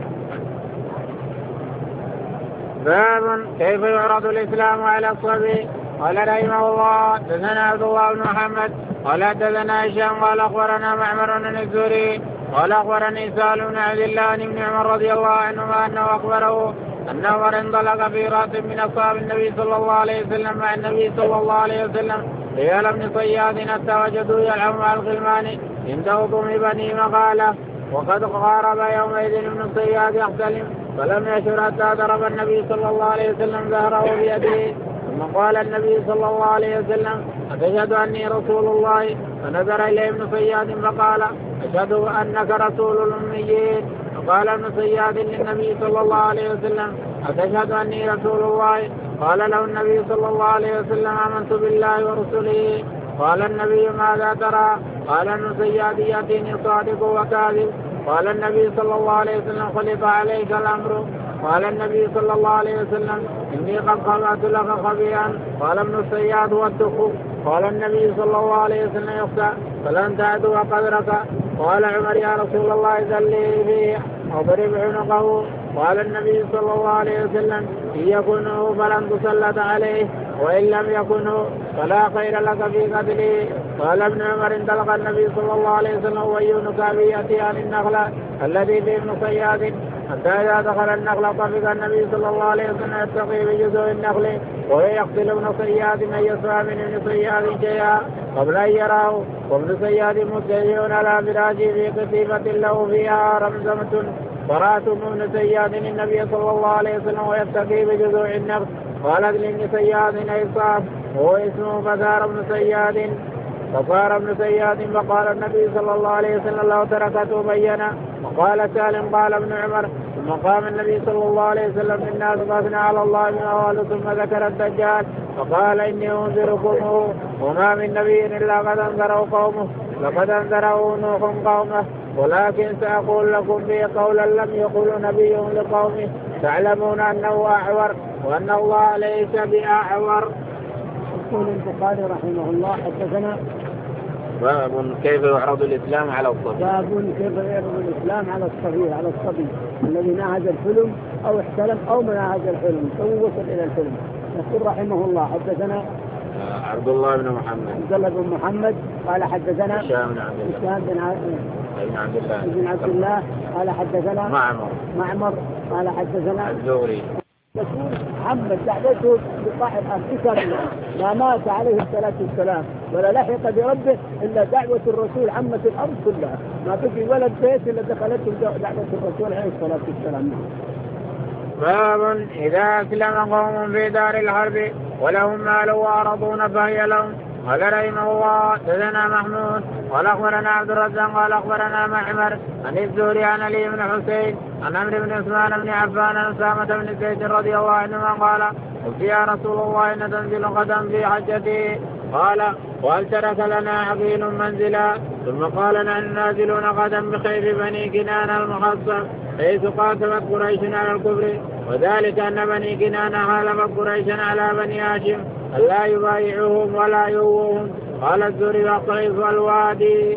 باب كيف يعرض الإسلام على الصبي. قال رحمه الله دثنا عبد الله بن محمد قال دثنا هشام قال أخبرنا معمر بن الزهري قال أخبرني سالم بن عبد الله بن عمر رضي الله عنهما أنه أخبره أن عمر انطلق في راتب من أصحاب النبي صلى الله عليه وسلم مع النبي صلى الله عليه وسلم رجال بن صياد حتى وجدوا يلعب مع الغلمان عنده ضم بني مقالة وقد قارب يومئذ ابن الصياد يحتلم فلم يشر حتى ضرب النبي صلى الله عليه وسلم ظهره بيده ثم قال النبي صلى الله عليه وسلم أتشهد أني رسول الله؟ فنظر إليه ابن صياد فقال أشهد أنك رسول الأميين. فقال ابن صياد للنبي صلى الله عليه وسلم أتشهد أني رسول الله؟ قال له النبي صلى الله عليه وسلم آمنت بالله ورسله. قال النبي ماذا ترى؟ قال ابن صياد يأتيني صادق وكاذب. قال النبي صلى الله عليه وسلم خلط عليك الأمر. قال النبي صلى الله عليه وسلم إني قد قبعت لك خبيئا. قال ابن الصياد والدخ. قال النبي صلى الله عليه وسلم يخشى فلن تعدو قدرك. قال عمر يا رسول الله ذل لي فيه اضرب عنقه. قال النبي صلى الله عليه وسلم إن يكنه فلن تسلط عليه وإن لم يكنه فلا خير لك في قتله. قال ابن عمر انطلق النبي صلى الله عليه وسلم ويونك بيأتي عن النخلة الذي في ابن صياد حتى إذا دخل النخلة طفق النبي صلى الله عليه وسلم يتقي بجذوع النخل ويقتل ابن صياد من يسمع من ابن صياد شيئا قبل أن يراه. وابن صياد متكئ على فراشه في قصيفة له فيها رمزمة فرأته ابن صياد النبي صلى الله عليه وسلم ويتقي بجذوع النخل. قالت لابن صياد إصاب وهو اسمه فثار ابن صياد فصار ابن صياد. فقال النبي صلى الله عليه وسلم لو تركته بينا. وقال سالم قال ابن عمر ثم قام النبي صلى الله عليه وسلم الناس فاثنى على الله من أول ثم ذكر الدجال فقال إني أنذركم وما من نبي إلا قد أنذره قومه لقد أنذره نوح قومه ولكن سأقول لكم به قولا لم يقل نبي لقومه تعلمون أنه أعور وأن الله ليس بأعور. يقول البخاري رحمه الله حدثنا باب كيف يعرض الإسلام على الصبي. باب كيف يعرض الإسلام على الصبي على الصبي الذي ناهز الحلم أو احتلم أو مناهز الحلم أو وصل إلى الحلم. يقول رحمه الله حدثنا عبد الله بن محمد عبد الله بن محمد قال حدثنا هشام بن عبد الله هشام بن عبد الله بن عبد الله قال حدثنا معمر معمر قال حدثنا الزهري. يقول محمد دعوته بصاحب أمريكا ما مات عليه الصلاة والسلام ولا لحق بربه إلا دعوة الرسول عمت الأرض كلها ما بقي ولد بيت إلا دخلته دعوة الرسول عليه الصلاة والسلام. باب إذا أسلم قوم في دار الحرب ولهم مال وأرضون فهي لهم. قال رحمه الله حدثنا محمود قال أخبرنا عبد الرزاق قال أخبرنا معمر عن الزهري عن علي بن حسين عن عمرو بن عثمان بن عفان عن أسامة بن زيد رضي الله عنهما قال قلت يا رسول الله إن تنزل غدا في حجتي قال وهل ترك لنا عقيل منزلا ثم قال نحن نازلون غدا بخير بني كنانة المحصن حيث قاتلت قريش على الكفر وذلك أن بني كنانة حالفت قريشا على بني هاشم ألا يبايعوهم ولا يووهم. قال الزهري وضعيف الوادي.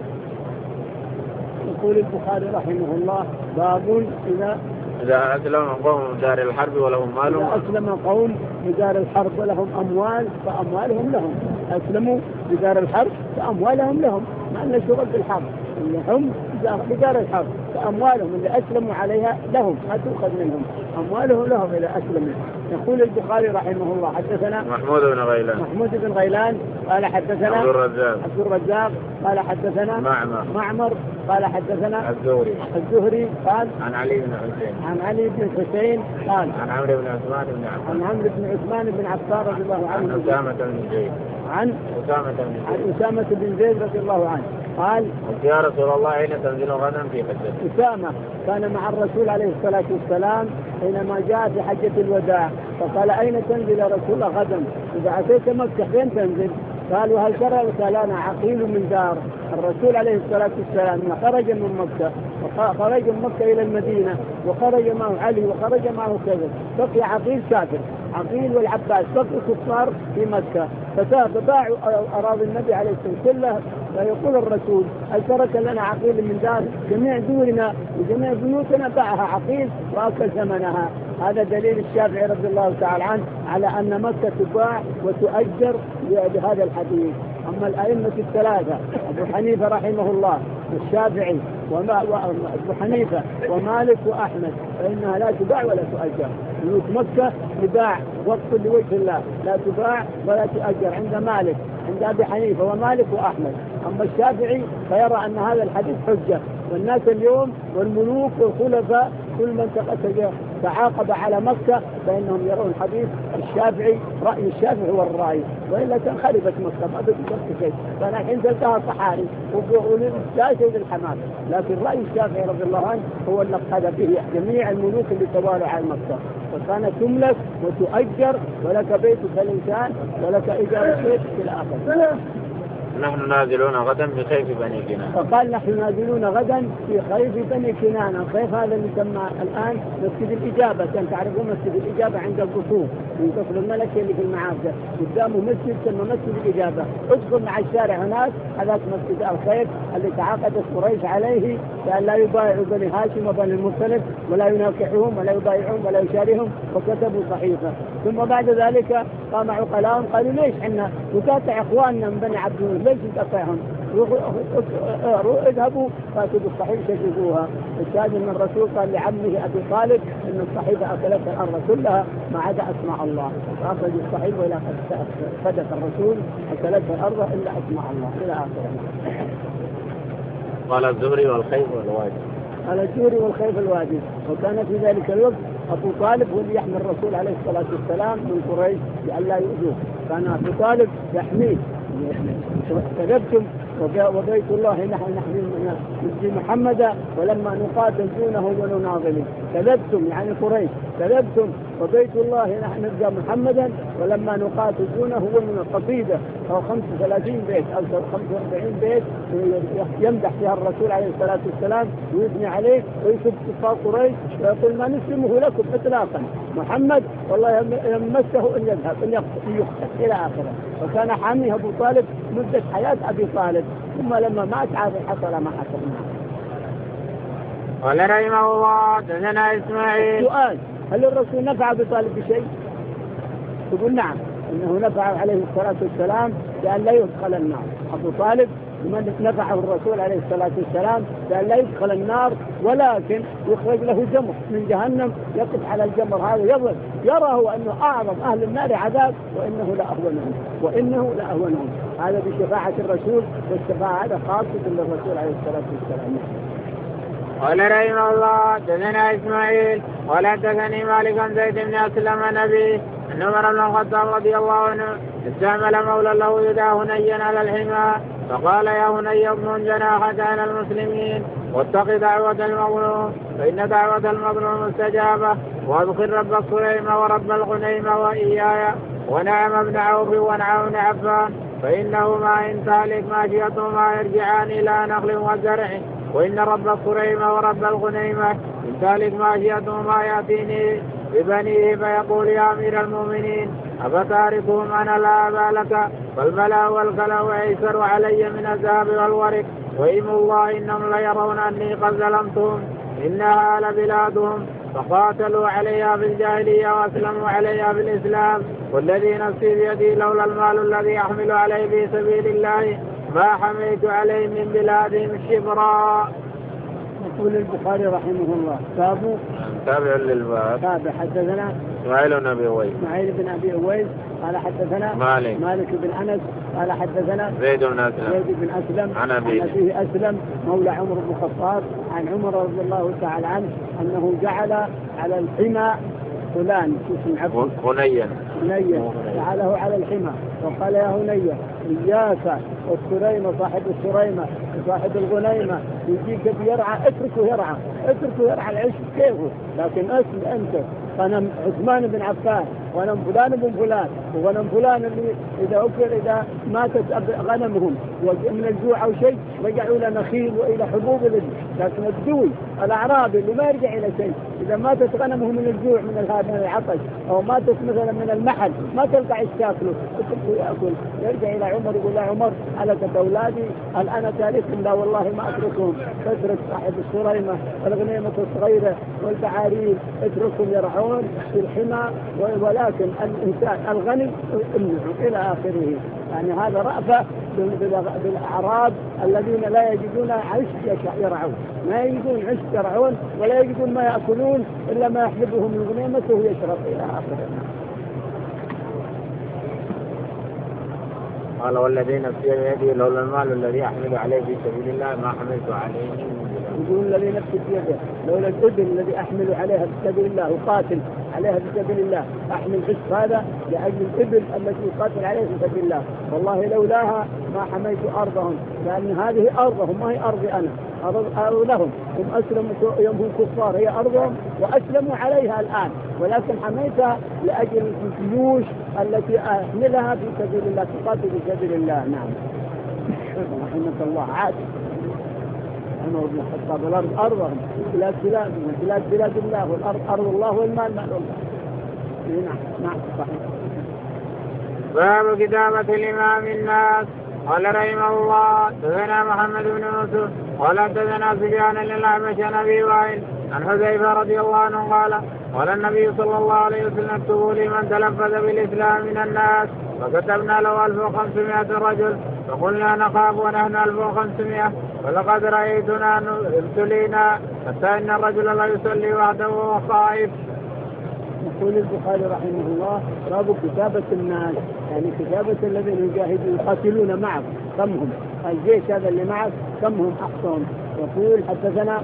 يقول البخاري رحمه الله باب إذا إذا أسلم قوم دار الحرب ولهم مال. إذا أسلم قوم بدار الحرب ولهم أموال فأموالهم لهم. أسلموا بدار الحرب فأموالهم لهم مع أن شغل بالحرب اللي هم بدار الحرب فأموالهم اللي أسلموا عليها لهم ما تؤخذ منهم أموالهم لهم إذا أسلموا. يقول البخاري رحمه الله حدثنا محمود بن غيلان محمود بن غيلان قال حدثنا عبد الرزاق عبد الرزاق قال حدثنا معمر معمر قال حدثنا الزهري الزهري قال عن علي بن حسين عن علي بن حسين قال عن عمرو بن عثمان بن عفان عن عمرو بن عثمان بن عفان رضي الله عنه عن أسامة بن زيد عن أسامة بن زيد عن أسامة بن زيد رضي الله عنه قال قلت يا رسول الله أين تنزل غدا في حجتي. أسامة كان مع الرسول عليه الصلاة والسلام حينما جاء في حجة الوداع فقال أين تنزل يا رسول الله غدا إذا أتيت مكة فين تنزل؟ قال وهل ترى لنا عقيل من دار. الرسول عليه الصلاة والسلام خرج من مكة وخرج من مكة إلى المدينة وخرج معه علي وخرج معه كذا بقي عقيل كافر عقيل والعباس بقي كفار في مكة فباعوا أراضي النبي عليه الصلاة والسلام. فيقول الرسول هل ترك لنا عقيل من دار؟ جميع دورنا وجميع بيوتنا باعها عقيل وأكل ثمنها. هذا دليل الشافعي رضي الله تعالى عنه على أن مكة تباع وتؤجر بهذا الحديث. أما الأئمة الثلاثة أبو حنيفة رحمه الله والشافعي وأبو حنيفة ومالك وأحمد فإنها لا تباع ولا تؤجر. بيوت مكة تباع وقت لوجه الله لا تباع ولا تؤجر عند مالك عند أبي حنيفة ومالك وأحمد. أما الشافعي فيرى أن هذا الحديث حجة والناس اليوم والملوك والخلفاء كل من تعاقب على مكة فإنهم يرون حديث الشافعي رأي الشافعي هو الرأي، وإلا كان خربت مكة ما بتقدر شيء. كان الحين تلقاها صحاري لا شيء للحمام، لكن رأي الشافعي رضي الله عنه هو اللي اقتدى به جميع الملوك اللي توالوا على مكة، وكانت تملك وتؤجر ولك بيت كالإنسان ولك إيجار الشيء في الآخر. نحن نازلون غدا في خيف بني كنانة. فقال نحن نازلون غدا في خيف بني كنانة. الخيف هذا اللي يسمى الآن مسجد الإجابة، كان تعرفون مسجد الإجابة عند القصور من قصر الملكي اللي في المعابد قدامه مسجد يسمى مسجد الإجابة. ادخل مع الشارع هناك هذاك مسجد الخيف اللي تعاقدت قريش عليه لأن لا يبايعوا بني هاشم وبني المطلب ولا يناكحهم ولا يبايعهم ولا يشاريهم، وكتبوا صحيفة. ثم بعد ذلك قام عقلاهم قالوا ليش احنا نقاطع اخواننا من بني عبد المطلب، ليش نقاطعهم؟ اذهبوا فاتوا بالصحيفة شجبوها. الشاهد ان الرسول قال لعمه ابي طالب ان الصحيفة اكلتها الارض كلها ما عدا اسماء الله، فاخذ الصحيفة الى صدق الرسول اكلتها الارض الا اسماء الله الى اخره. قال الزهري والخيف والوادي. قال الزهري والخيف الوادي. وكان في ذلك الوقت أبو طالب هو اللي يحمي الرسول عليه الصلاة والسلام من قريش لئلا يؤذوه، كان أبو طالب يحميه. كذبتم وبيت الله نحن نحمي من محمد ولما نقاتل دونه ونناضله. كذبتم يعني قريش، كذبتم وبيت الله نحن نلقى محمدا ولما نقاتل دونه ومن القصيدة أو خمسة وثلاثين بيت أو خمسة وأربعين بيت يمدح فيها الرسول عليه الصلاة والسلام ويثني عليه ويسب كفار قريش ويقول ما نسلمه لكم إطلاقا، محمد والله يمسه أن يذهب أن يقتل إلى آخره. وكان حاميه أبو طالب مدة حياة أبي طالب، ثم لما مات عاد حصل ما حصل معه. قال رحمه الله دثنا إسماعيل. السؤال هل الرسول نفع أبي طالب بشيء؟ تقول نعم إنه نفع عليه الصلاة والسلام لأن لا يدخل النار. أبو طالب من نفعه الرسول عليه الصلاة والسلام لأن لا يدخل النار ولكن يخرج له جمر من جهنم يقف على الجمر هذا يظل يراه أنه أعظم أهل النار عذاب وإنه لا أهونهم وإنه لا أهونهم. هذا بشفاعة الرسول، والشفاعة هذا خاصة للرسول عليه الصلاة والسلام. قال رحمه الله دثنا إسماعيل قال حدثني مالك عن زيد بن أسلم نبي أن عمر بن الخطاب رضي الله عنه استعمل مولى له يداه هنيا على الحمى فقال يا هني اضمن جناحك على المسلمين واتق دعوة المظلوم فإن دعوة المظلوم مستجابة واذكر رب سليم ورب الغنيم وإياي ونعم ابن عوف ونعم عفان فإنهما إن تهلك ماشيتهما يرجعان إلى نخل وزرع وإن رب سليم ورب الغنيم إن تهلك ماشيتهما يأتيني ببنيه فيقول يا أمير المؤمنين أفتاركهم أنا لا أبا لك فالبلاء والكلاء أيسر علي من الذهب والورق وإيم الله إنهم ليرون أني قد ظلمتهم إنها لبلادهم فقاتلوا عليها في الجاهلية وأسلموا عليها في الإسلام والذي نفسي بيدي لولا المال الذي أحمل عليه في سبيل الله ما حميت عليه من بلادهم الشبراء. يقول البخاري رحمه الله باب تابع للباب. تابع حدثنا إسماعيل بن أبي أويس. إسماعيل بن أبي أويس قال حدثنا مالك مالك بن أنس قال حدثنا زيد بن أسلم زيد بن أسلم عن أبيه أسلم مولى عمر بن الخطاب عن عمر رضي الله تعالى عنه أنه جعل على الحمى فلان اسمه عبد هنيا هنيا جعله على الحمى وقال يا هنيا إياك والسريمة صاحب السريمة صاحب الغنيمة يجيك بيرعى اتركه يرعى اتركه يرعى العيش كيفه لكن اسم أنت غنم عثمان بن عفان غنم فلان بن فلان وغنم فلان اللي إذا أكل إذا ماتت غنمهم ومن الجوع أو شيء رجعوا إلى نخيل وإلى حبوب الذي لكن الدوي الأعرابي اللي ما يرجع إلى شيء إذا ماتت غنمه من الجوع من العطش أو ماتت مثلا من المحل ما تلقى عيش تاكله اتركه يأكل يرجع إلى عمر يقول يا عمر هلكت أولادي هل أنا ثالثهم لا والله ما أتركهم تترك صاحب السريمة والغنيمة الصغيرة والبعارين اتركهم يرعون في الحمى ولكن الإنسان الغني إلى آخره. يعني هذا رأفة بالأعراب الذين لا يجدون عيش يرعون ما يجدون عيش يرعون ولا يجدون ما يأكلون إلا ما يحلبهم من غنيمته ويشرب إلى آخره. قال والذي نفسي بيده لولا المال الذي أحمل عليه في سبيل الله ما حملت عليه من يقول الذي نفسي بيده لولا الإبل الذي أحمل عليها في سبيل الله وقاتل عليها في سبيل الله، أحمل عشق هذا لأجل الإبل التي يقاتل عليها في سبيل الله، والله لولاها ما حميت أرضهم، لأن هذه أرضهم ما هي أرضي أنا، أرض لهم، هم أسلموا يوم كفار، هي أرضهم وأسلموا عليها الآن، ولكن حميتها لأجل الجيوش التي أحملها في سبيل الله تقاتل في سبيل الله. نعم رحمة الله. عاد عمر بن الخطاب الأرض أرضهم، بلاد بلاد بلاد بلاد الله، والأرض أرض الله والمال مال الله. نعم نعم صحيح. باب كتابة الإمام الناس. قال رحمه الله حدثنا محمد بن يوسف قال حدثنا سفيان الأعمش عن أبي وائل عن حذيفة رضي الله عنه قال قال النبي صلى الله عليه وسلم اكتبوا لمن تلفظ بالإسلام من الناس، فكتبنا له ألف وخمسمائة رجل، فقلنا نخاف ونحن ألف وخمسمائة، ولقد رأيتنا ابتلينا حتى إن الرجل لا يصلي وحده وهو خائف. يقول البخاري رحمه الله باب كتابة الناس، يعني كتابة الذين يجاهدون يقاتلون معه، كم هم الجيش هذا اللي معه كم هم أحصهم. يقول حدثنا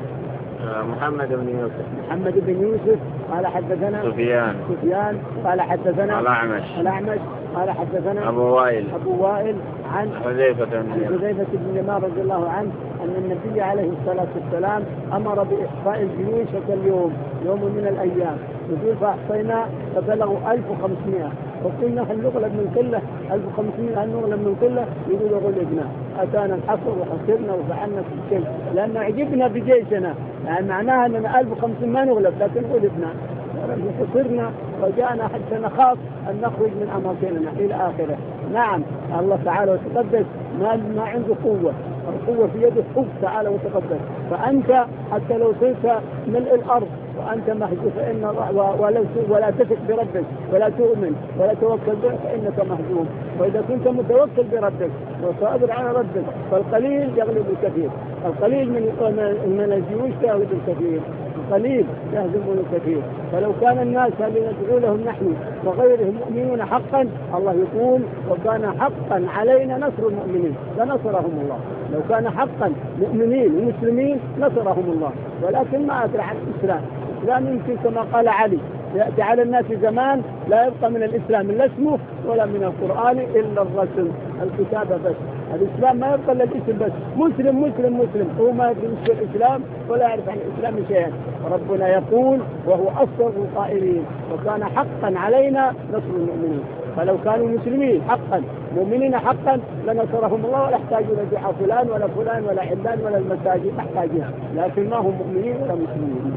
محمد بن يوسف محمد بن يوسف قال حدثنا سفيان سفيان قال حدثنا الأعمش الأعمش قال حدثنا أبو وائل أبو وائل عن حذيفة بن اليمان رضي الله عنه أن النبي عليه الصلاة والسلام أمر بإحصاء الجيوش اليوم يوم من الأيام، يقول فأحصينا فبلغوا ألف وخمسمائة، وقلنا هل نغلب من قلة؟ ألف وخمسمائة هل نغلب من قلة؟ يقول غلبنا، أتانا الحصر وحصرنا وفعلنا كل شيء لأن عجبنا بجيشنا، يعني معناها أننا ألف وخمسمائة ما نغلب لكن غلبنا وحصرنا وجاءنا حتى نخاف أن نخرج من أماكننا إلى آخره. نعم الله تعالى وتقدس ما ما عنده قوة، القوة في يده حب تعالى وتقدس، فأنت حتى لو صرت ملء الأرض وأنت محزون فإن ولا ولا تثق بربك ولا تؤمن ولا توكل به فإنك مهزوم، وإذا كنت متوكل بربك وصابر على ربك فالقليل يغلب الكثير، القليل من من الجيوش يغلب الكثير، القليل يهزم الكثير. فلو كان الناس الذين ندعو لهم نحن وغيرهم مؤمنون حقا، الله يقول وكان حقا علينا نصر المؤمنين لنصرهم الله، لو كان حقا مؤمنين ومسلمين نصرهم الله، ولكن ما أدري عن الإسلام. الإسلام يمكن كما قال علي يأتي على الناس زمان لا يبقى من الإسلام لا اسمه ولا من القرآن إلا الرسم الكتابة بس، الإسلام ما يبقى إلا الاسم بس، مسلم مسلم مسلم، هو ما يدري وش الإسلام ولا يعرف عن الإسلام شيئا. ربنا يقول وهو أصدق القائلين وكان حقا علينا نصر المؤمنين، فلو كانوا مسلمين حقا مؤمنين حقا لنصرهم الله ولا يحتاجون دعاء فلان ولا فلان ولا علان ولا المساجد محتاجين، لكن ما هم مؤمنين ولا مسلمين.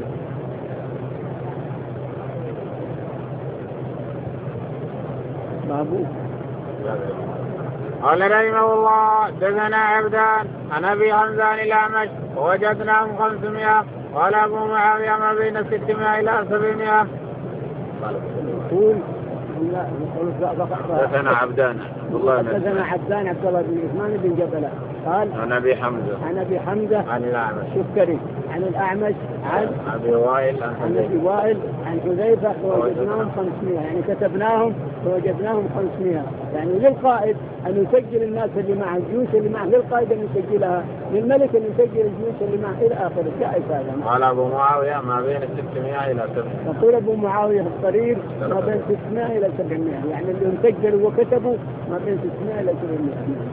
بابو قال رحمه الله دثنا عبدان عن أبي حمزة الأعمش ووجدناهم خمسمائة، قال أبو معاوية ما بين ستمائة إلى سبعمائة. يقول دثنا عبدان دثنا عبدان عبد الله بن عثمان بن جبلة قال عن أبي حمزة عن أبي حمزة عن الأعمش شكري عن الأعمش عن أبي وائل عن أبي وائل عن حذيفة ووجدناهم خمسمائة، يعني كتبناهم فوجدناهم خمسمائة، يعني للقائد أن يسجل الناس اللي معه الجيوش اللي معه، للقائد أن يسجلها، للملك أن يسجل الجيوش اللي معه إلى آخره. جائز هذا. قال أبو معاوية ما بين ستمائة إلى سبعمائة. يقول أبو معاوية الصرير ما بين ستمائة إلى سبعمائة، يعني اللي سجلوا وكتبوا ما بين ستمائة إلى سبعمائة.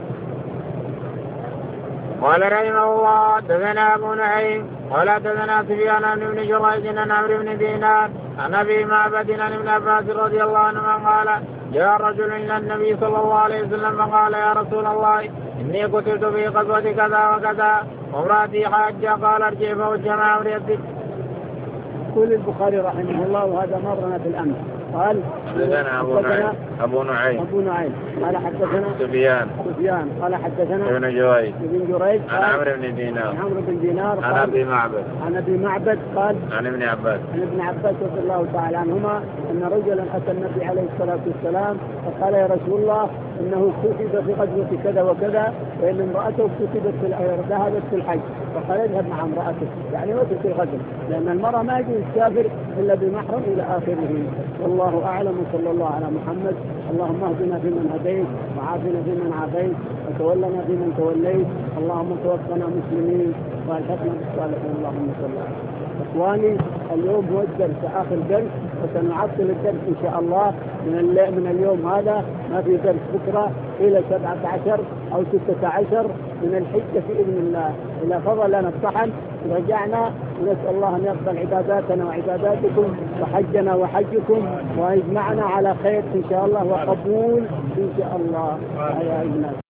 قال رحمه الله دثنا أبو نعيم قال دثنا سفيان بن جريج عن عمرو بن دينار عن أبي معبد عن ابن عباس رضي الله عنهما قال جاء رجل إلى النبي صلى الله عليه وسلم فقال يا رسول الله إني قتلت في غزوة كذا وكذا وامرأتي حاجة، قال ارجع فوجه أمر يدك. يقول البخاري رحمه الله وهذا مرنا في الأمر قال حدثنا أبو نعيم أبو نعيم أبو نعيم قال حدثنا سفيان سفيان قال حدثنا ابن جريج ابن جريج عن عمرو بن دينار عمرو بن دينار عن أبي معبد عن أبي معبد قال عن ابن عباس عن ابن عباس رضي الله تعالى عنهما أن رجلا أتى النبي عليه الصلاة والسلام فقال يا رسول الله إنه كتب في غزوة كذا وكذا وإن امرأته كتبت في ذهبت في الحج فقال اذهب مع امرأته يعني وقت الغزو، لأن المرأة ما يجوز تسافر إلا بمحرم إلى آخره. والله أعلم، وصلى الله على محمد. اللهم اهدنا فيمن هديت وعافنا فيمن عافيت وتولنا فيمن توليت، اللهم توفنا مسلمين والحقنا بالصالحين. اللهم صل على إخواني. اليوم هو الدرس آخر درس، وسنعطل الدرس إن شاء الله من من اليوم هذا، ما في درس بكرة إلى سبعة عشر أو ستة عشر من الحجة بإذن الله. إذا فضل لنا الطحن رجعنا، ونسأل الله أن يقبل عباداتنا وعباداتكم وحجنا وحجكم ويجمعنا على خير إن شاء الله وقبول إن شاء الله. يا الناس